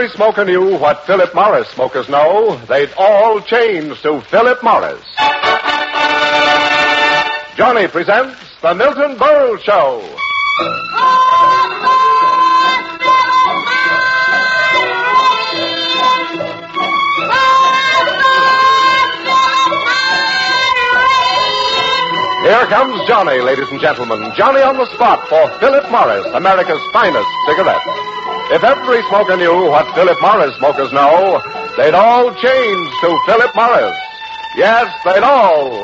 smoker knew what Philip Morris smokers know, they'd all change to Philip Morris. Johnny presents The Milton Berle Show. Here comes Johnny, ladies and gentlemen. Johnny on the spot for Philip Morris, America's finest cigarette. If every smoker knew what Philip Morris smokers know, they'd all change to Philip Morris. Yes, they'd all.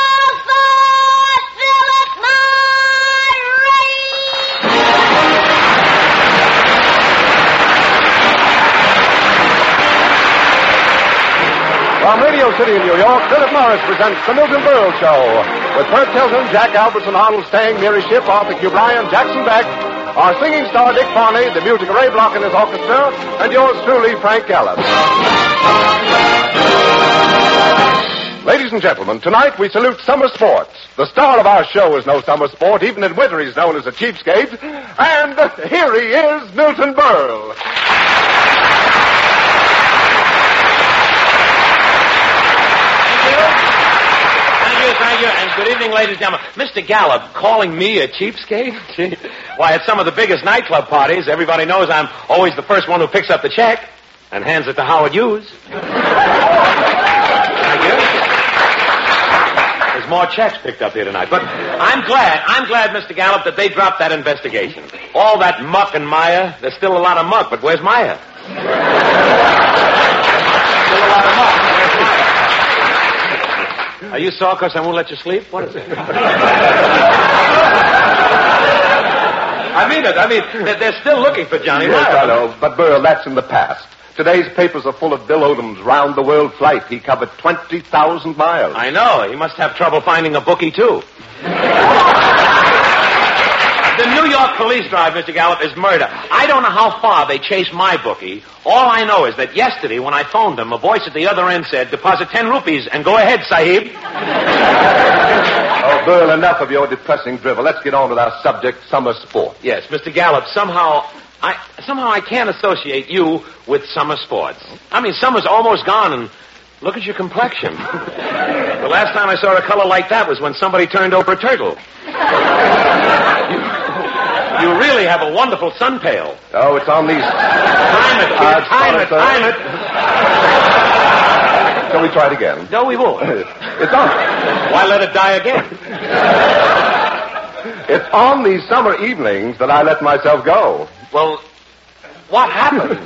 From Radio City in New York, Philip Morris presents The Milton Berle Show. With Bert Tilton, Jack Albertson, Arnold Stang, Mary Shipp, Arthur Q. Bryan, Jackson Beck, our singing star Dick Farney, the music of Ray Block and his orchestra, and yours truly, Frank Gallup. Ladies and gentlemen, tonight we salute summer sports. The star of our show is no summer sport. Even in winter he's known as a cheapskate. And here he is, Milton Berle. Thank you, and good evening, ladies and gentlemen. Mr. Gallup, calling me a cheapskate? Why, at some of the biggest nightclub parties, everybody knows I'm always the first one who picks up the check and hands it to Howard Hughes. Thank you. There's more checks picked up here tonight. But I'm glad, Mr. Gallup, that they dropped that investigation. All that muck and mire, there's still a lot of muck, but where's Maya? Still a lot of muck. Where's Maya? Are you sore because I won't let you sleep? What is it? I mean, they're still looking for Johnny Yes, Maya. I know, but Berle, that's in the past. Today's papers are full of Bill Odom's round-the-world flight. He covered 20,000 miles. I know. He must have trouble finding a bookie, too. The New York police drive, Mr. Gallup, is murder. I don't know how far they chased my bookie. All I know is that yesterday, when I phoned them, a voice at the other end said, deposit 10 rupees and go ahead, Sahib. Oh, Berle, enough of your depressing drivel. Let's get on with our subject, summer sport. Yes, Mr. Gallup, somehow I can't associate you with summer sports. I mean, summer's almost gone, and look at your complexion. The last time I saw a color like that was when somebody turned over a turtle. You really have a wonderful sun pail. Oh, it's on these... Time it. Shall we try it again? No, we won't. It's on. Why let it die again? It's on these summer evenings that I let myself go. Well, what happened?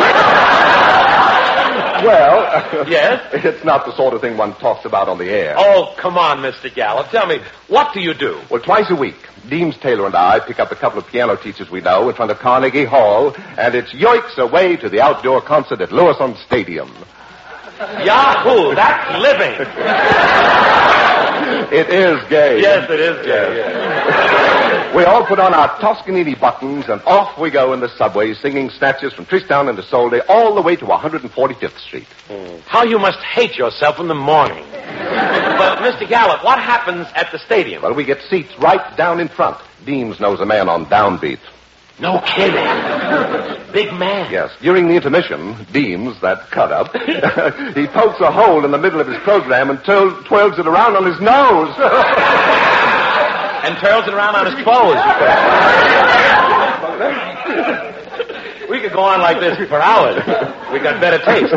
Well... Yes? It's not the sort of thing one talks about on the air. Oh, come on, Mr. Gallup. Tell me, what do you do? Well, twice a week, Deems Taylor and I pick up a couple of piano teachers we know in front of Carnegie Hall, and it's yoicks away to the outdoor concert at Lewiston Stadium. Yahoo! That's living. It is gay. Yes, it is gay. Yes. We all put on our Toscanini buttons, and off we go in the subway, singing snatches from Tristram and Isolde all the way to 145th Street. How you must hate yourself in the morning. But, Mr. Gallup, what happens at the stadium? Well, we get seats right down in front. Deems knows a man on downbeat. No kidding. Big man. Yes. During the intermission, Deems, that cut-up, he pokes a hole in the middle of his program and twirls it around on his nose. And twirls it around on his clothes. We could go on like this for hours. We got better taste.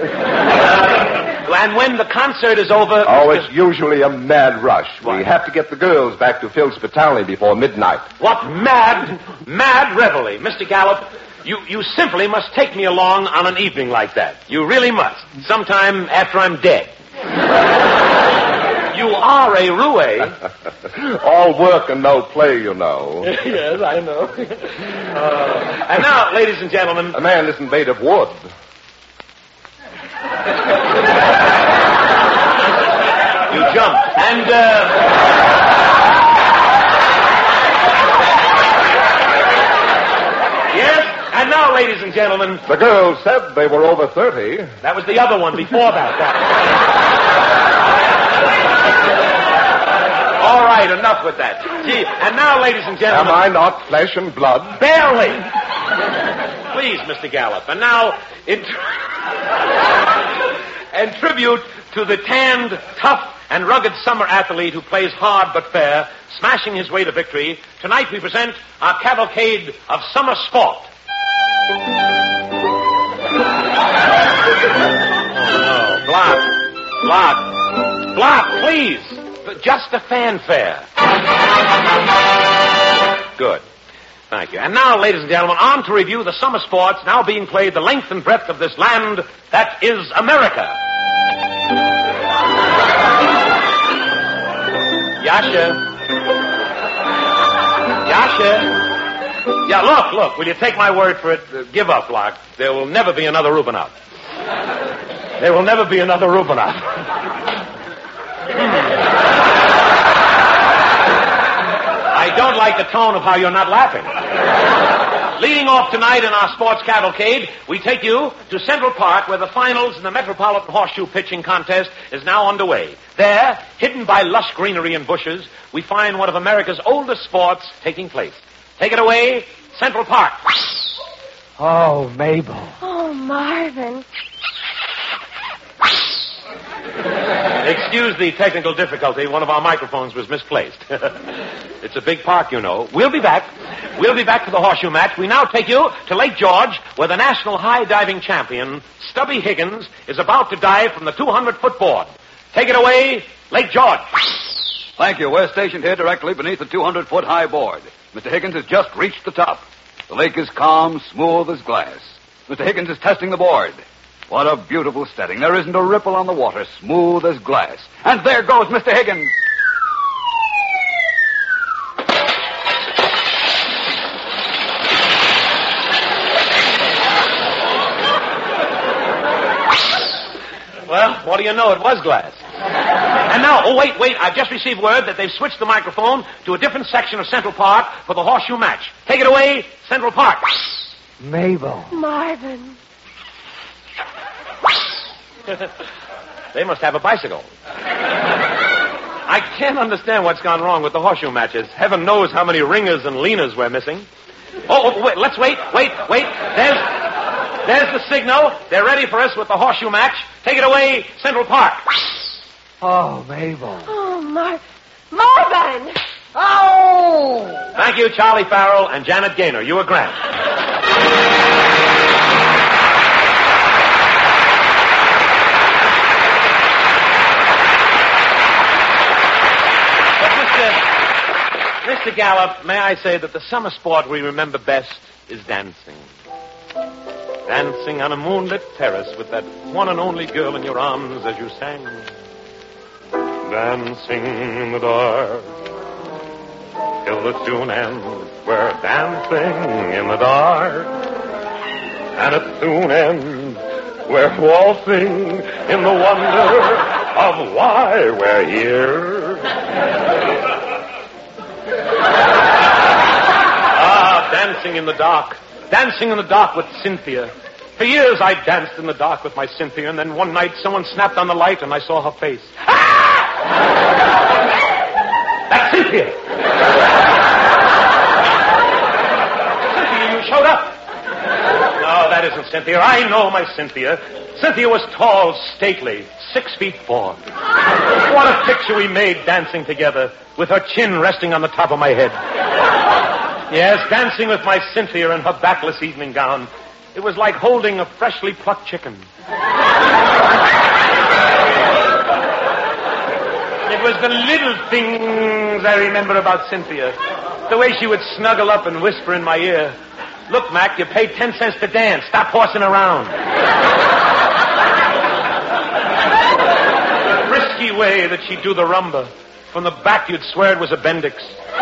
And when the concert is over... Oh, it's usually a mad rush. What? We have to get the girls back to Phil's Spitality before midnight. What mad reveille. Mr. Gallup, you simply must take me along on an evening like that. You really must. Sometime after I'm dead. You are a roue. All work and no play, you know. Yes, I know. And now, ladies and gentlemen... A man isn't made of wood. You jumped. And, Yes, and now, ladies and gentlemen... The girls said they were over 30. That was the other one before that. All right, enough with that. Gee, and now, ladies and gentlemen... Am I not flesh and blood? Barely. Please, Mr. Gallup. And now, in tribute to the tanned, tough, and rugged summer athlete who plays hard but fair, smashing his way to victory, tonight we present our cavalcade of summer sport. Oh, no. Block, please. Just a fanfare. Good. Thank you. And now, ladies and gentlemen, on to review the summer sports now being played the length and breadth of this land that is America. Yasha. Yeah, look. Will you take my word for it? Give up, Locke. There will never be another Rubinoff. There will never be another Rubinoff. I don't like the tone of how you're not laughing. Leading off tonight in our sports cavalcade, we take you to Central Park, where the finals in the Metropolitan Horseshoe Pitching Contest is now underway. There, hidden by lush greenery and bushes, we find one of America's oldest sports taking place. Take it away, Central Park. Oh, Mabel. Oh, Marvin. Excuse the technical difficulty. One of our microphones was misplaced. It's a big park, you know. We'll be back. We'll be back for the horseshoe match. We now take you to Lake George, where the national high diving champion, Stubby Higgins, is about to dive from the 200-foot board. Take it away, Lake George. Thank you. We're stationed here directly beneath the 200-foot high board. Mr. Higgins has just reached the top. The lake is calm, smooth as glass. Mr. Higgins is testing the board. What a beautiful setting. There isn't a ripple on the water, smooth as glass. And there goes Mr. Higgins. Well, what do you know? It was glass. And now, wait. I've just received word that they've switched the microphone to a different section of Central Park for the horseshoe match. Take it away, Central Park. Mabel. Marvin. They must have a bicycle. I can't understand what's gone wrong with the horseshoe matches. Heaven knows how many ringers and leaners we're missing. Wait, let's wait. There's the signal. They're ready for us with the horseshoe match. Take it away, Central Park. Oh, Mabel. Oh, Marvin. Oh! Thank you, Charlie Farrell and Janet Gaynor. You were grand. Mr. Gallup, may I say that the summer sport we remember best is dancing. Dancing on a moonlit terrace with that one and only girl in your arms as you sang. Dancing in the dark till the tune ends. We're dancing in the dark, and at tune ends we're waltzing in the wonder of why we're here. Dancing in the dark. Dancing in the dark with Cynthia. For years I danced in the dark with my Cynthia, and then one night someone snapped on the light and I saw her face. Ah! That's Cynthia! Cynthia, you showed up. No, that isn't Cynthia. I know my Cynthia. Cynthia was tall, stately, 6'4". What a picture we made dancing together, with her chin resting on the top of my head. Yes, dancing with my Cynthia in her backless evening gown. It was like holding a freshly plucked chicken. It was the little things I remember about Cynthia. The way she would snuggle up and whisper in my ear, "Look, Mac, you paid 10 cents to dance. Stop horsing around." The frisky way that she'd do the rumba. From the back, you'd swear it was a Bendix.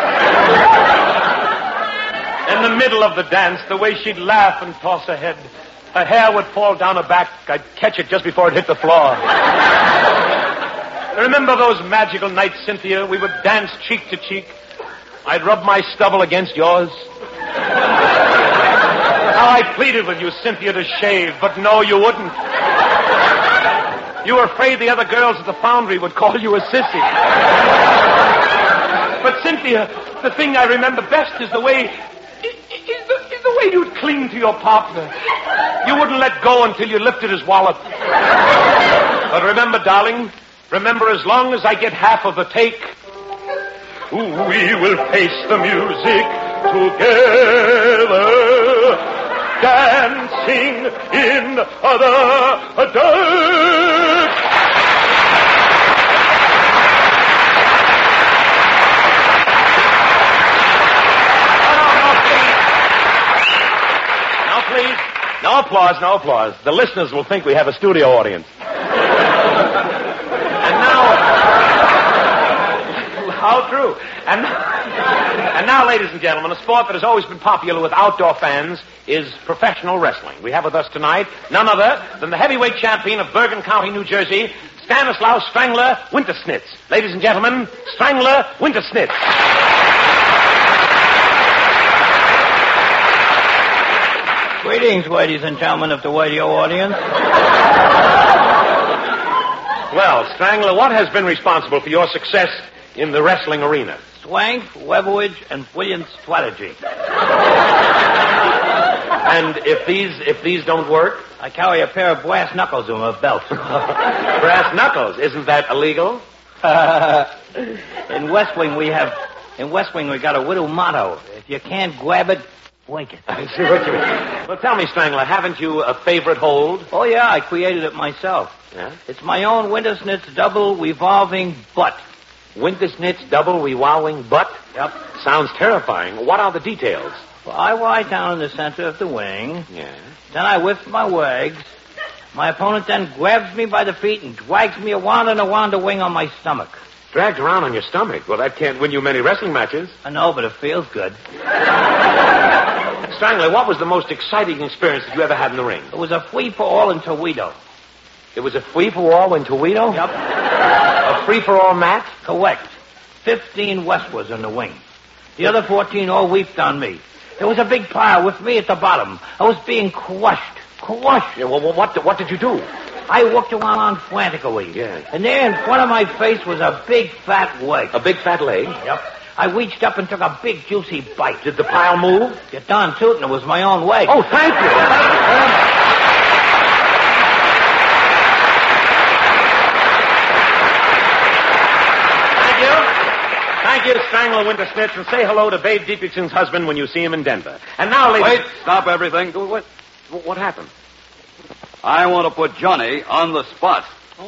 In the middle of the dance, the way she'd laugh and toss her head. Her hair would fall down her back. I'd catch it just before it hit the floor. Remember those magical nights, Cynthia? We would dance cheek to cheek. I'd rub my stubble against yours. How I pleaded with you, Cynthia, to shave, but no, you wouldn't. You were afraid the other girls at the foundry would call you a sissy. But, Cynthia, the thing I remember best is the way... Is the way you'd cling to your partner. You wouldn't let go until you lifted his wallet. But remember, darling, remember, as long as I get half of the take, we will face the music together, dancing in the dark. Please. No applause, no applause. The listeners will think we have a studio audience. And now... How true. And now, ladies and gentlemen, a sport that has always been popular with outdoor fans is professional wrestling. We have with us tonight none other than the heavyweight champion of Bergen County, New Jersey, Stanislaus Strangler Wintersnitz. Ladies and gentlemen, Strangler Wintersnitz. Greetings, ladies and gentlemen of the radio audience. Well, Strangler, what has been responsible for your success in the wrestling arena? Strength, leverage, and brilliant strategy. And if these don't work? I carry a pair of brass knuckles in my belt. Brass knuckles? Isn't that illegal? In wrestling, we got a little motto. If you can't grab it, break it. I see what you mean. Well, tell me, Strangler, haven't you a favorite hold? Oh, yeah, I created it myself. Yeah? It's my own Wintersnitz double revolving butt. Wintersnitz double revolving butt? Yep. Sounds terrifying. What are the details? Well, I lie down in the center of the ring. Yeah. Then I lift my legs. My opponent then grabs me by the feet and drags me around and around the ring on my stomach. Dragged around on your stomach? Well, that can't win you many wrestling matches. I know, but it feels good. Strangler, what was the most exciting experience that you ever had in the ring? It was a free-for-all in Toledo. It was a free-for-all in Toledo? Yep. A free-for-all match? Correct. 15 wrestlers in the ring. The other 14 all leaped on me. There was a big pile with me at the bottom. I was being crushed. Yeah, well, what did you do? I walked around frantically. Yeah. And there in front of my face was a big fat leg. A big fat leg? Yep. I reached up and took a big juicy bite. Did the pile move? You're darn tootin', it was my own leg. Oh, thank you. Thank you, Strangler Wintersnitz, and say hello to Babe Dietrichson's husband when you see him in Denver. And now, ladies... Wait, stop everything. What happened? I want to put Johnny on the spot.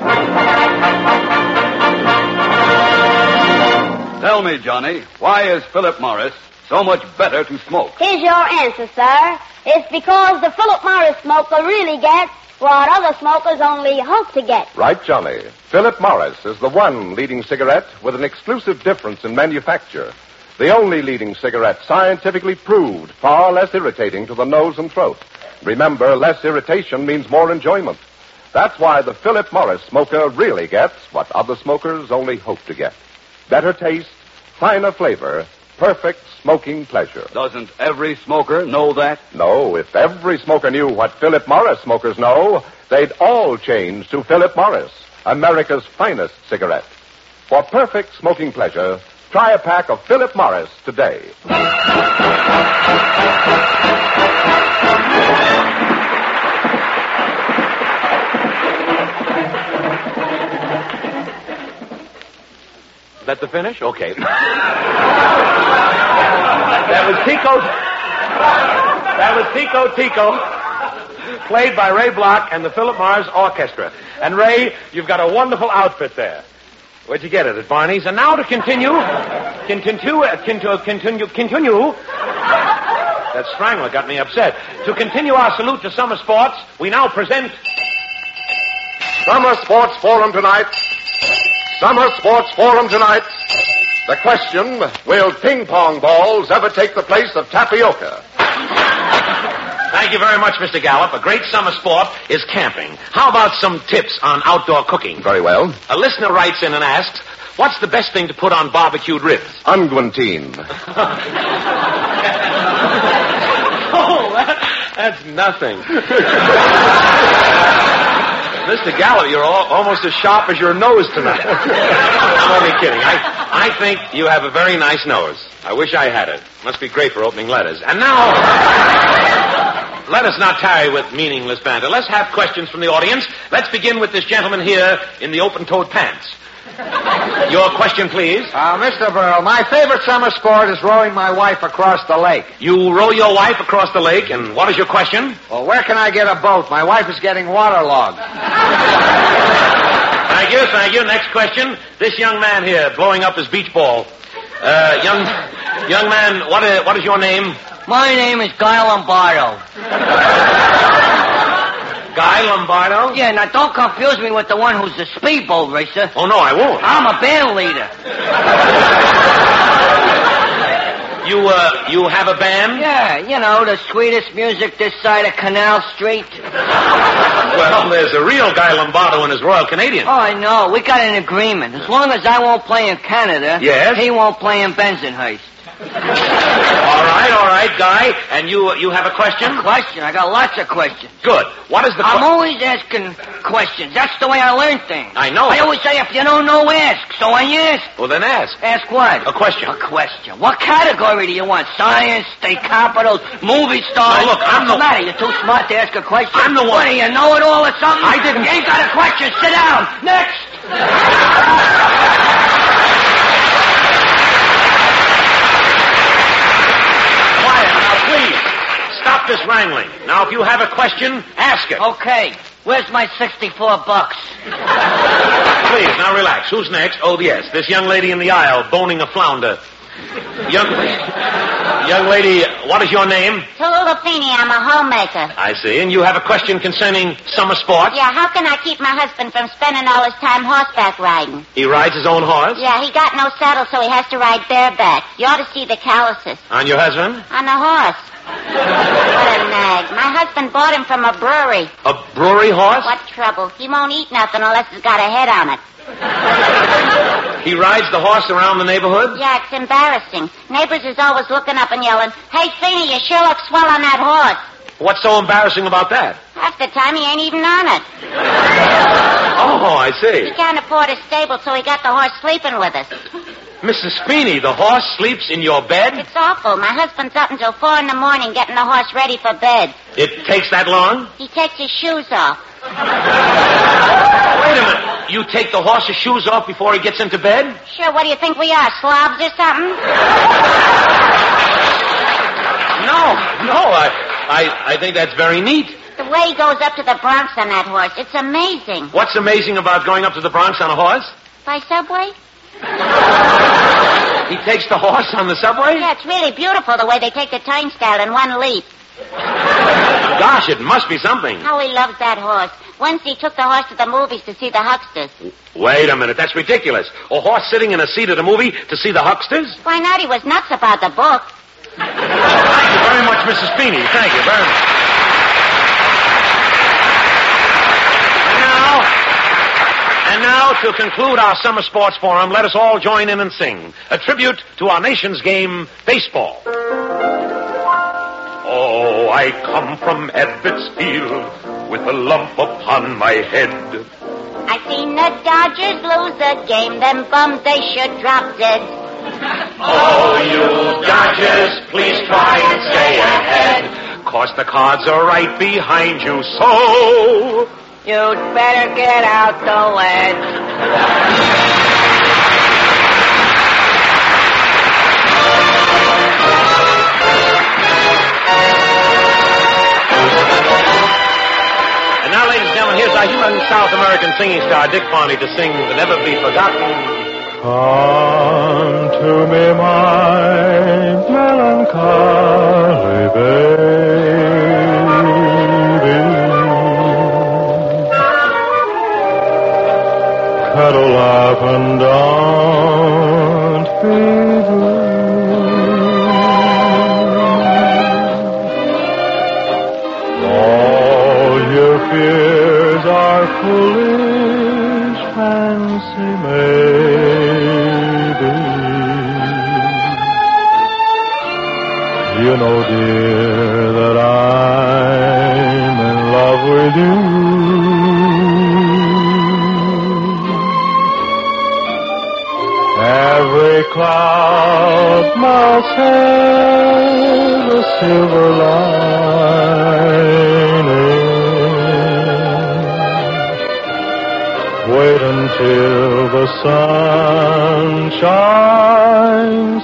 Tell me, Johnny, why is Philip Morris so much better to smoke? Here's your answer, sir. It's because the Philip Morris smoker really gets what other smokers only hope to get. Right, Johnny. Philip Morris is the one leading cigarette with an exclusive difference in manufacture. The only leading cigarette scientifically proved far less irritating to the nose and throat. Remember, less irritation means more enjoyment. That's why the Philip Morris smoker really gets what other smokers only hope to get. Better taste, finer flavor, perfect smoking pleasure. Doesn't every smoker know that? No, if every smoker knew what Philip Morris smokers know, they'd all change to Philip Morris, America's finest cigarette. For perfect smoking pleasure, try a pack of Philip Morris today. Is that the finish? Okay. That was Tico, played by Ray Block and the Philip Morris Orchestra. And Ray, you've got a wonderful outfit there. Where'd you get it? At Barney's? And now to continue. That Strangler got me upset. To continue our salute to summer sports, we now present... Summer Sports Forum tonight. Summer Sports Forum tonight. The question, will ping-pong balls ever take the place of tapioca? Thank you very much, Mr. Gallup. A great summer sport is camping. How about some tips on outdoor cooking? Very well. A listener writes in and asks, what's the best thing to put on barbecued ribs? Unguentine. Oh, that's nothing. Mr. Gallup, you're almost as sharp as your nose tonight. I'm only kidding. I think you have a very nice nose. I wish I had it. Must be great for opening letters. And now... let us not tarry with meaningless banter. Let's have questions from the audience. Let's begin with this gentleman here in the open-toed pants. Your question, please. Mr. Burl, my favorite summer sport is rowing my wife across the lake. You row your wife across the lake, and what is your question? Well, where can I get a boat? My wife is getting waterlogged. Thank you. Next question. This young man here, blowing up his beach ball. Young man, what is your name? My name is Guy Lombardo. Guy Lombardo? Yeah, now don't confuse me with the one who's the speedboat racer. Oh, no, I won't. I'm a band leader. You have a band? Yeah, you know, the sweetest music this side of Canal Street. Well, there's a real Guy Lombardo and his Royal Canadian. Oh, I know. We got an agreement. As long as I won't play in Canada, yes, he won't play in Bensonhurst. All right, Guy. And you have a question? A question? I got lots of questions. Good. What is the I'm always asking questions. That's the way I learn things. I know. I always say, if you don't know, ask. So I ask. Well, then ask. Ask what? A question. A question. What category do you want? Science, state capitals, movie stars? No, look, What's the matter? You're too smart to ask a question? I'm the one. What, do you know it all or something? I didn't. You ain't got a question. Sit down. Next. Stop this wrangling. Now, if you have a question, ask it. Okay. Where's my $64? Please, now relax. Who's next? Oh, yes. This young lady in the aisle, boning a flounder. Young lady, what is your name? Tallulah Feeney. I'm a homemaker. I see. And you have a question concerning summer sports? Yeah, how can I keep my husband from spending all his time horseback riding? He rides his own horse? Yeah, he got no saddle, so he has to ride bareback. You ought to see the calluses. On your husband? On the horse. What a nag. My husband bought him from a brewery. A brewery horse? What trouble? He won't eat nothing unless it's got a head on it. He rides the horse around the neighborhood? Yeah, it's embarrassing. Neighbors is always looking up and yelling, "Hey, Feeney, you sure look swell on that horse." What's so embarrassing about that? Half the time he ain't even on it. Oh, I see. He can't afford a stable, so he got the horse sleeping with us. Mrs. Feeney, the horse sleeps in your bed? It's awful. My husband's up until 4 in the morning getting the horse ready for bed. It takes that long? He takes his shoes off. Wait a minute. You take the horse's shoes off before he gets into bed? Sure, what do you think we are, slobs or something? No. I think that's very neat. The way he goes up to the Bronx on that horse, it's amazing. What's amazing about going up to the Bronx on a horse? By subway? He takes the horse on the subway? Yeah, it's really beautiful the way they take the turnstile in one leap. Gosh, it must be something. How he loves that horse. Once he took the horse to the movies to see the hucksters. Wait a minute, that's ridiculous. A horse sitting in a seat at a movie to see the hucksters? Why not? He was nuts about the book. Thank you very much, Mrs. Feeney. Thank you very much. And now, to conclude our summer sports forum, let us all join in and sing a tribute to our nation's game, baseball. Oh, I come from Ebbets Field with a lump upon my head. I seen the Dodgers lose a game, them bums, they should drop dead. Oh, you Dodgers, please try and stay ahead, 'cause the Cards are right behind you, so you'd better get out the lead. And now, ladies and gentlemen, here's our human South American singing star, Dick Barney, to sing The Never Be Forgotten. Come to me, my melancholy baby. Cuddle up and don't be blue. All your fears are foolish fancy maybe. You know, dear, that I'm in love with you. Every cloud must have a silver lining. Wait until the sun shines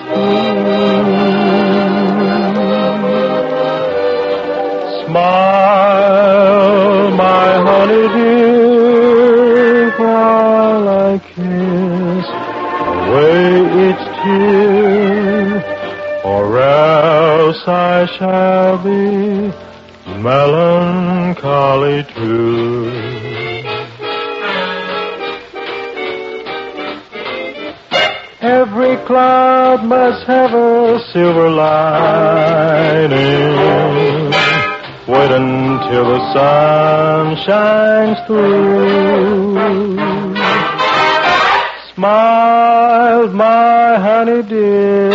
through. Smile, my honey dear, while I kiss away each tear, or else I shall be melancholy too. Every cloud must have a silver lining. Wait until the sun shines through. Smile, my honey dear,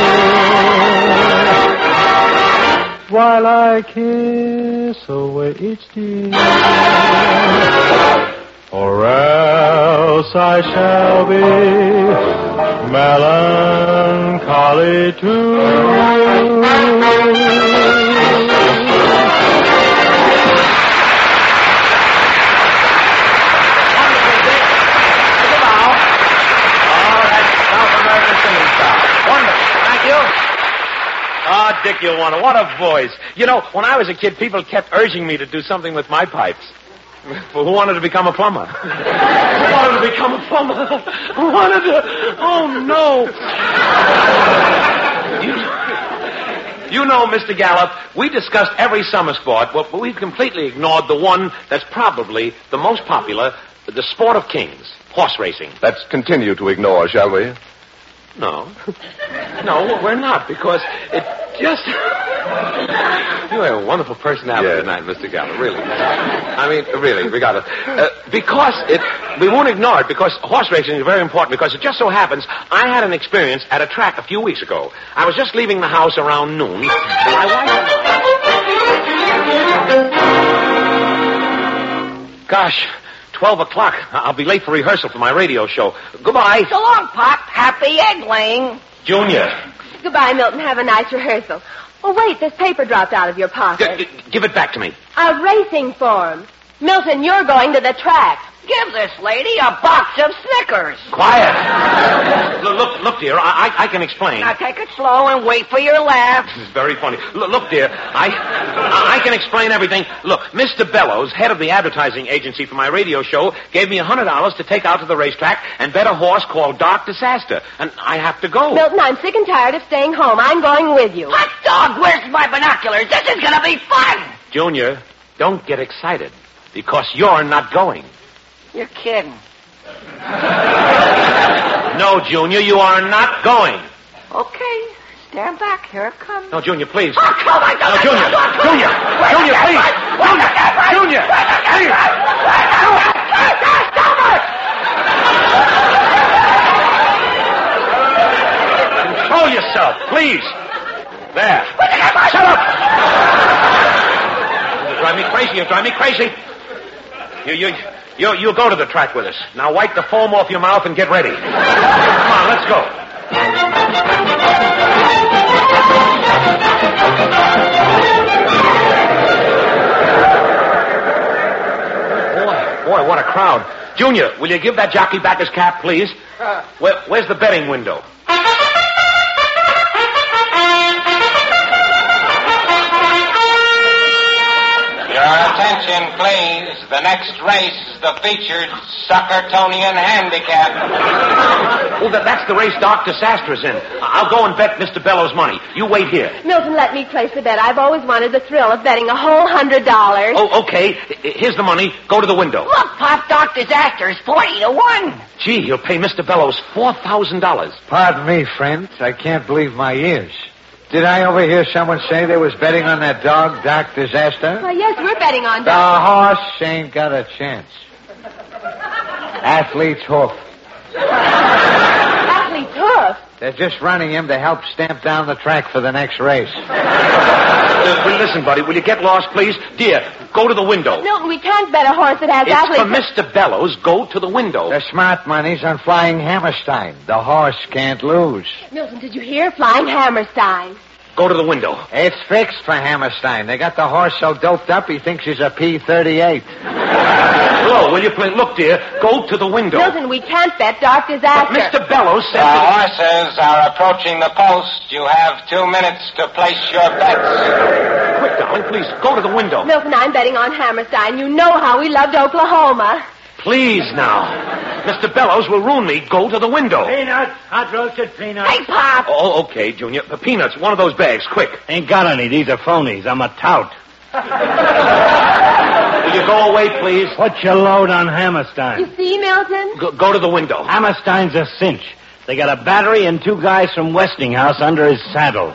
while I kiss away each tear, or else I shall be melancholy too. Oh, Dick, you wonder. What a voice. You know, when I was a kid, people kept urging me to do something with my pipes. Who wanted to become a plumber? Who wanted to become a plumber? Who wanted to... Oh, no. You know, Mr. Gallup, we discussed every summer sport, but we've completely ignored the one that's probably the most popular, the sport of kings, horse racing. Let's continue to ignore, shall we? No. No, we're not, because it just... You have a wonderful personality tonight, Mr. Gallup, really. I mean, really, we got it. We won't ignore it, because horse racing is very important, because it just so happens I had an experience at a track a few weeks ago. I was just leaving the house around noon, and my wife... Gosh... 12 o'clock. I'll be late for rehearsal for my radio show. Goodbye. So long, Pop. Happy egg laying. Junior. Goodbye, Milton. Have a nice rehearsal. Oh, wait, this paper dropped out of your pocket. Give it back to me. A racing form. Milton, you're going to the track. Give this lady a box of Snickers. Quiet. Look, dear, I can explain. Now take it slow and wait for your laugh. This is very funny. Look, dear, I can explain everything. Look, Mr. Bellows, head of the advertising agency for my radio show, gave me $100 to take out to the racetrack and bet a horse called Dark Disaster. And I have to go. Milton, I'm sick and tired of staying home. I'm going with you. Hot dog, where's my binoculars? This is going to be fun. Junior, don't get excited, because you're not going. You're kidding. No, Junior, you are not going. Okay. Stand back. Here it comes. No, Junior, please. Oh, come on. No, Junior, please. Junior, please. Control yourself, please. There. Shut up. You drive me crazy. You go to the track with us. Now wipe the foam off your mouth and get ready. Come on, let's go. Boy, what a crowd. Junior, will you give that jockey back his cap, please? Where's the betting window? Your attention, please. The next race is the featured Suckertonian Handicap. Oh, that's the race Dark Disaster's in. I'll go and bet Mr. Bellows' money. You wait here. Milton, let me place the bet. I've always wanted the thrill of betting a whole $100. Oh, okay. Here's the money. Go to the window. Look, Pop, Dark Disaster is 40-1. Gee, he'll pay Mr. Bellows $4,000. Pardon me, friends. I can't believe my ears. Did I overhear someone say they was betting on that dog, Dark Disaster? Well, yes, we're betting on The Dark. horse ain't got a chance. Athlete's hoof. Athlete's hoof. They're just running him to help stamp down the track for the next race. Listen, buddy, will you get lost, please? Dear, go to the window. Milton, we can't bet a horse that has It's athlete's for Mr. Bellows. Go to the window. The smart money's on Flying Hammerstein. The horse can't lose. Milton, did you hear? Flying Hammerstein. Go to the window. It's fixed for Hammerstein. They got the horse so doped up he thinks he's a P-38. Hello, will you please? Look, dear, go to the window. Milton, we can't bet Dark Disaster. But Mr. Bellows said The horses are approaching the post. You have 2 minutes to place your bets. Quick, darling, please, go to the window. Milton, I'm betting on Hammerstein. You know how we loved Oklahoma. Please, now. Mr. Bellows will ruin me. Go to the window. Peanuts. Hot roasted peanuts. Hey, Pop! Oh, okay, Junior. The peanuts, one of those bags, quick. Ain't got any. These are phonies. I'm a tout. Will you go away, please? Put your load on Hammerstein. You see, Milton? Go to the window. Hammerstein's a cinch. They got a battery and 2 guys from Westinghouse under his saddle.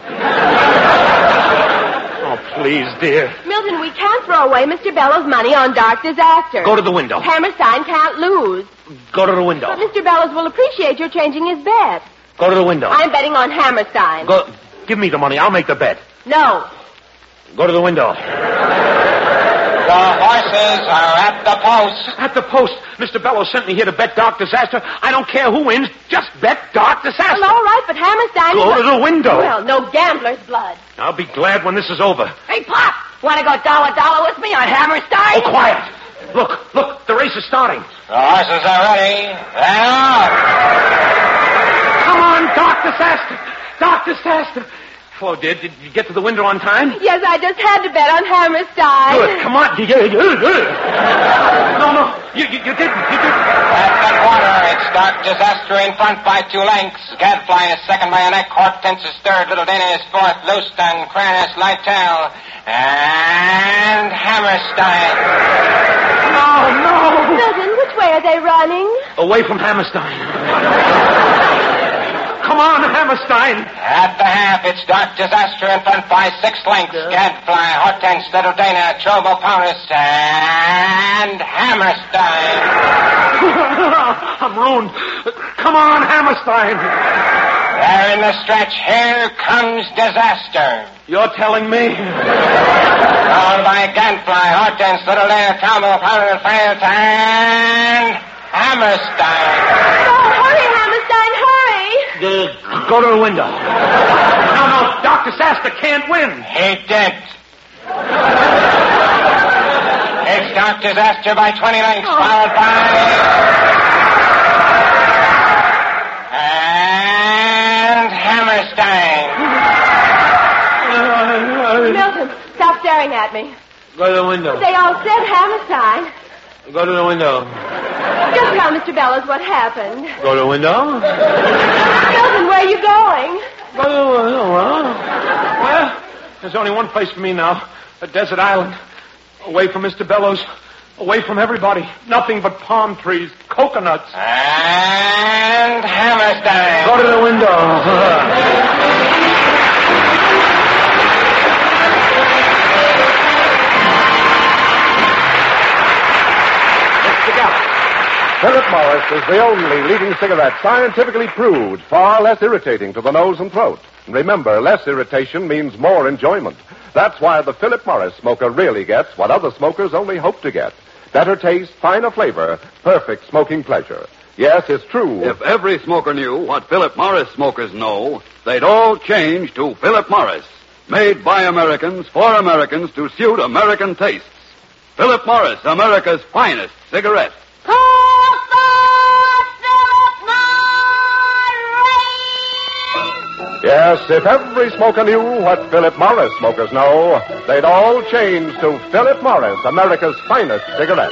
Oh, please, dear. Milton, we can't throw away Mr. Bellows' money on Dark Disaster. Go to the window. Hammerstein can't lose. Go to the window. But Mr. Bellows will appreciate your changing his bet. Go to the window. I'm betting on Hammerstein. Go. Give me the money. I'll make the bet. No. Go to the window. The horses are at the post. At the post. Mr. Bellows sent me here to bet Dark Disaster. I don't care who wins. Just bet Dark Disaster. Well, all right, but Hammerstein Go is... to the window. Well, no gambler's blood. I'll be glad when this is over. Hey, Pop, want to go dollar with me on Hammerstein? Oh, quiet. Look, the race is starting. The horses are ready. They're off. Come on, Dark Disaster. Dark Disaster. Hello, dear. Did you get to the window on time? Yes, I just had to bet on Hammerstein. Good. Come on. No. You didn't. At the quarter, it's Dark Disaster in front by 2 lengths. Gadfly is second by a neck. Hortense is third. Little Dana is fourth. Lewiston, Cranus, Lytel, and Hammerstein. No. Milton, which way are they running? Away from Hammerstein. Come on, Hammerstein. At the half, it's Dark Disaster in front by 6 lengths. Gadfly, Hortense, Little Dana, Troboponus, and Hammerstein. I'm ruined. Come on, Hammerstein. They're in the stretch. Here comes Disaster. You're telling me? Followed by Gadfly, Hortense, Little Dana, Troboponus, and Hammerstein. Oh, hurry, Hammerstein, hurry. Go to the window. No, Dr. Disaster can't win. He did. It's Dark Disaster by 20 lengths, followed by... and Hammerstein. Milton, stop staring at me. Go to the window. They all said Hammerstein. Go to the window. Just tell Mr. Bellows what happened. Go to the window. Milton, where are you going? Go to the window. Well, there's only one place for me now. A desert island. Away from Mr. Bellows. Away from everybody. Nothing but palm trees, coconuts. And Hammerstein. Go to the window. Philip Morris is the only leading cigarette scientifically proved far less irritating to the nose and throat. And remember, less irritation means more enjoyment. That's why the Philip Morris smoker really gets what other smokers only hope to get. Better taste, finer flavor, perfect smoking pleasure. Yes, it's true. If every smoker knew what Philip Morris smokers know, they'd all change to Philip Morris. Made by Americans for Americans to suit American tastes. Philip Morris, America's finest cigarette. Yes, if every smoker knew what Philip Morris smokers know, they'd all change to Philip Morris, America's finest cigarette.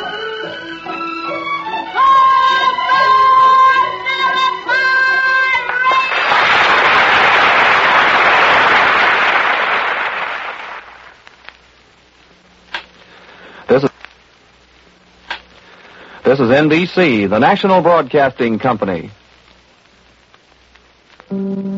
This is NBC, the national broadcasting company.